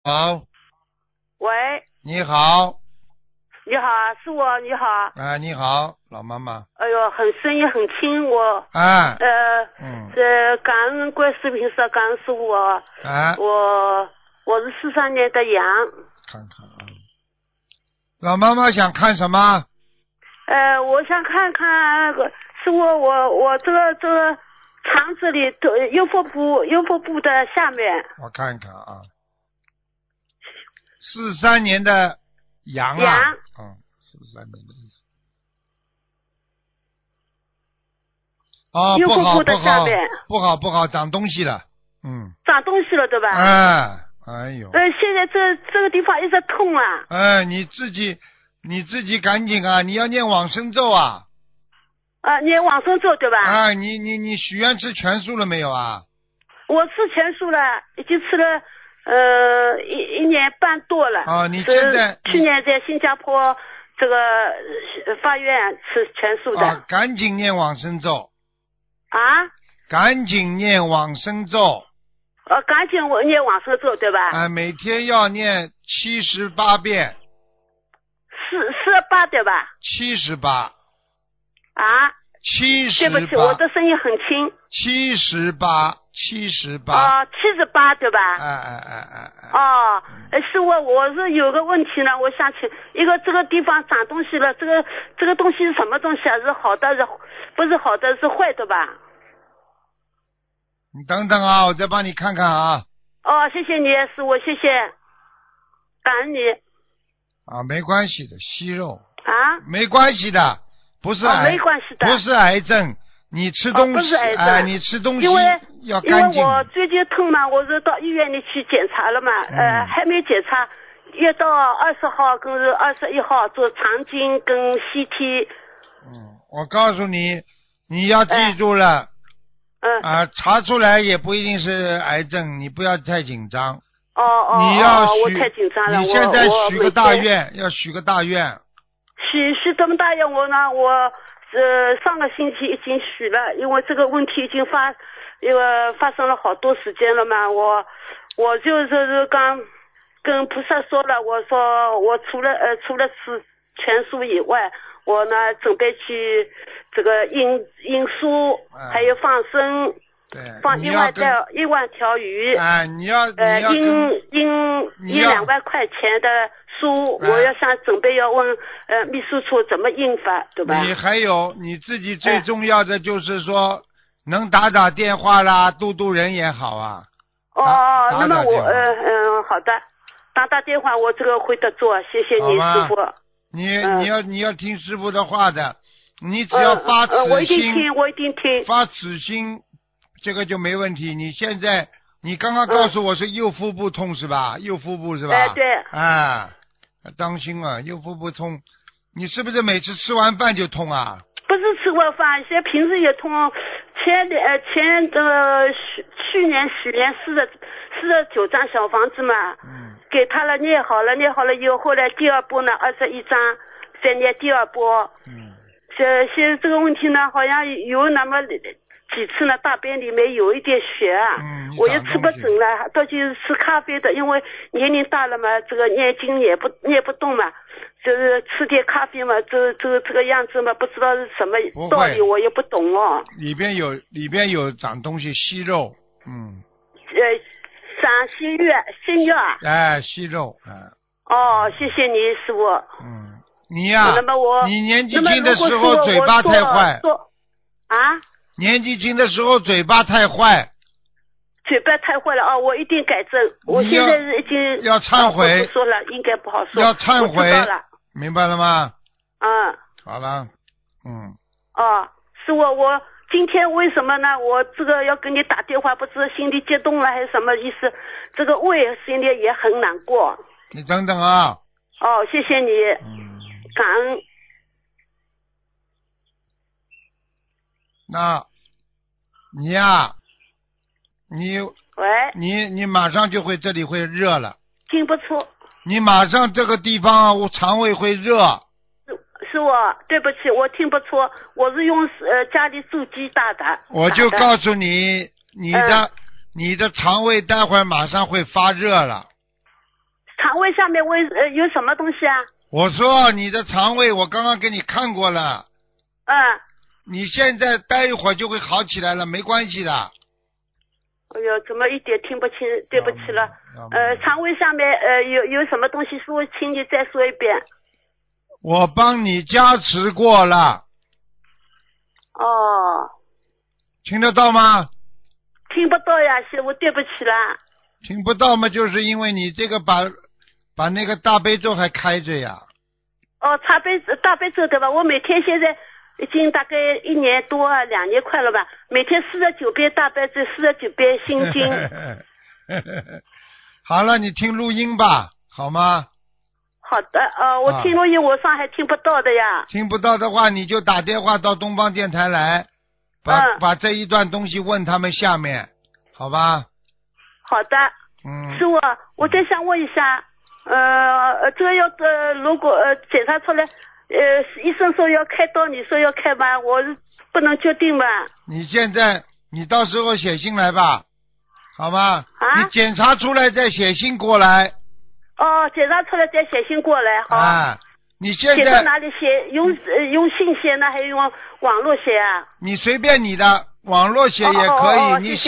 好， 喂， 你好， 你好，是我，你好。 你好，老妈妈。 哎呦，声音很轻，我。感恩观世音菩萨，感恩师傅。我是43年的羊。 看看啊，老妈妈想看什么？ 我想看看师傅，我这个肠子里右腹部的下面。 我看看啊，43年的羊啊。 羊。 43年的羊。哦， 右腹部的下面。 不好，长东西了。 长东西了，对吧？ 哎呦。 现在这个地方一直痛啊。 你自己赶紧啊！你要念往生咒啊！ 念往生咒对吧？ 你许愿吃全素了没有啊？ 我吃全素了，已经吃了1年半多了。 你现在去年在新加坡这个法院吃全素的。 赶紧念往生咒。 赶紧念往生咒。 赶紧念往生咒对吧？ 每天要念78遍。 48对吧 ？78。78。 对不起，我的声音很轻。 78。 78对吧？师傅，我是有个问题呢，我想请一个这个地方长东西了，这个东西是什么东西啊？是好的，不是好的，是坏的吧？ 你等等啊，我再帮你看看啊。 谢谢你，师傅，谢谢，感恩你。 没关系的，息肉。没关系的，不是没关系的， 不是癌症。你吃东西， 不是癌症， 你吃东西要干净。因为我最近痛嘛，我是到医院里去检查了嘛，还没检查，约到20号跟21号做肠镜跟 CT。 我告诉你，你要记住了。查出来也不一定是癌症，你不要太紧张。你要我太紧张了。 你现在许个大愿，要许个大愿。 许这么大愿，我上个星期已经许了，因为这个问题已经发生了好多时间了嘛。我就是刚跟菩萨说了，我说我除了吃全素以外，我呢准备去这个印书，还有放生，放1万条鱼。 你要印2万块钱的书，我要准备要问秘书处怎么印法，对吧？ 你还有你自己最重要的就是说，能打电话啦，度人也好啊。 那么我好的，打电话我这个会得做，谢谢你师傅。 你要听师傅的话的，你只要发慈心， 我一定听， 发慈心，这个就没问题。你刚刚告诉我是右腹部痛是吧？右腹部是吧？ 对。 当心啊，右腹部痛，你是不是每次吃完饭就痛啊？ 不是吃过饭，现在平时也痛。去年许愿49张小房子嘛，给他了，念好了以后，后来第二波呢21张，再念第二波。现在这个问题呢，好像有那么几次呢，大便里面有一点血啊，我也吃不准了，到就是吃咖啡的，因为年龄大了嘛，这个念经也念不动嘛，就是吃点咖啡嘛，这个样子嘛，不知道是什么道理，我也不懂哦。 里边有长东西，息肉， 长息肉啊。 息肉， 谢谢你师傅。 你呀， 那么你年纪轻的时候嘴巴太坏。年纪轻的时候嘴巴太坏。 嘴巴太坏了我一定改正。我现在已经要忏悔。 不说了，应该不好说。 要忏悔。 我知道了。 明白了吗？好了。 是我今天为什么呢？我这个要跟你打电话，不知道心里激动了还是什么意思？这个胃心里也很难过。 你等等啊。 谢谢你。感恩。 那你呀，你马上就会这里会热了。 听不出。 你马上这个地方我肠胃会热。 是我对不起，我听不出，我是用家里煮鸡打的。 我就告诉你，你的肠胃待会儿马上会发热了。 肠胃下面有什么东西啊？ 我说你的肠胃，我刚刚给你看过了。你现在待一会儿就会好起来了，没关系的。 哎呦，怎么一点听不清？对不起了。肠胃下面有什么东西说，请你再说一遍。 我帮你加持过了。 哦。 听得到吗？ 听不到呀，师傅，对不起啦。 听不到嘛，就是因为你这个把那个大悲咒还开着呀。 哦，大悲咒对吧？我每天现在已经大概1年多2年快了吧，每天49遍大悲咒，49遍心经。 好了，你听录音吧，好吗？ 好的，我听录音我上海听不到的呀。 听不到的话，你就打电话到东方电台来，把这一段东西问他们下面，好吧？ 好的。师傅，我再想问一下，这个如果检查出来，医生说要开刀，你说要开吗？我不能决定吧？ 你到时候写信来吧，好吗？你检查出来再写信过来。 检查出来再写信过来，好。 你现在写到哪里写？用信写呢，还是用网络写啊？ 你随便你的，网络写也可以，你写